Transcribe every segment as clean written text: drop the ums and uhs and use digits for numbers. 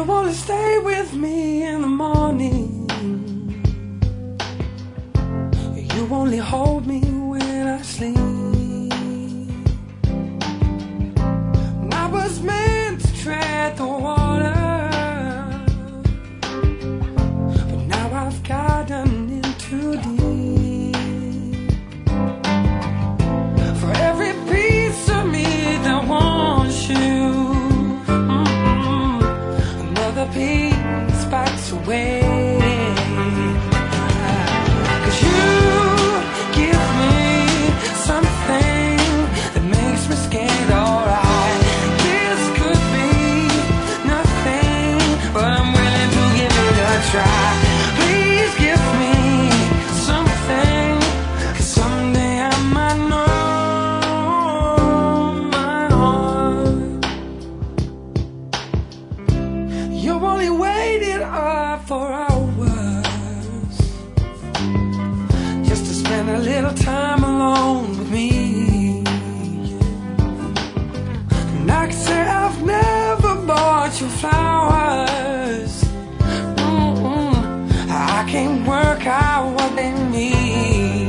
You wanna stay with me in the morning. You only hold me when I sleep. And I was meant to tread the water, but now I've gotten in too deep. For every piece of me that wants you, another piece backs away. 'Cause you give me something that makes me scared, alright. This could be nothing, but I'm willing to give it a try. Please give me something, 'cause someday I might know my heart. You only waited up for hours just to spend a little time alone with me. And I can say I've never bought you flowers. I can't work out what they mean.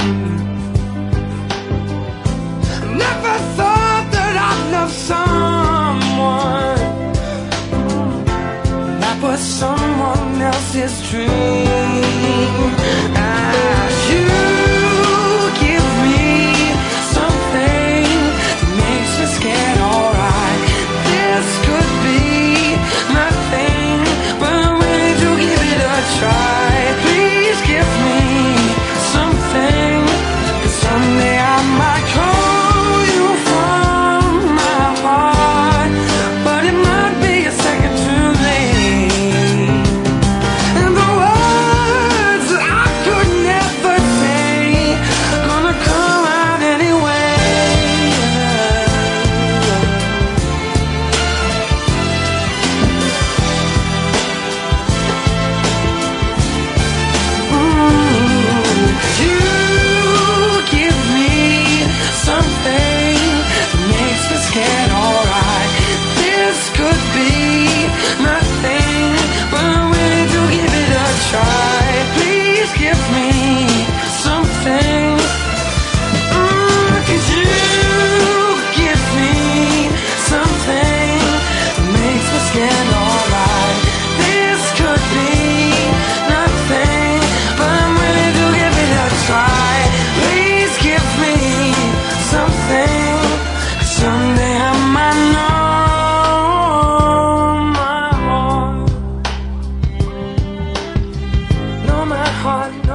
Never thought that I'd love someone that was someone else's dream. You give me something that makes me scared, alright. This could be nothing, but I'm willing to give it a try. Please give me something, 'cause someday I might call you from my heart, but it might be a second too late. And the words that I could never say gonna come out anyway. You give me something that makes me scared, alright. This could be nothing, but I'm willing to give it a try. Please give me something, 'cause you give me something that makes me scared, alright. This could be nothing, but I'm willing to give it a try. Please give me something, 'cause someday I might know my heart. Know my heart.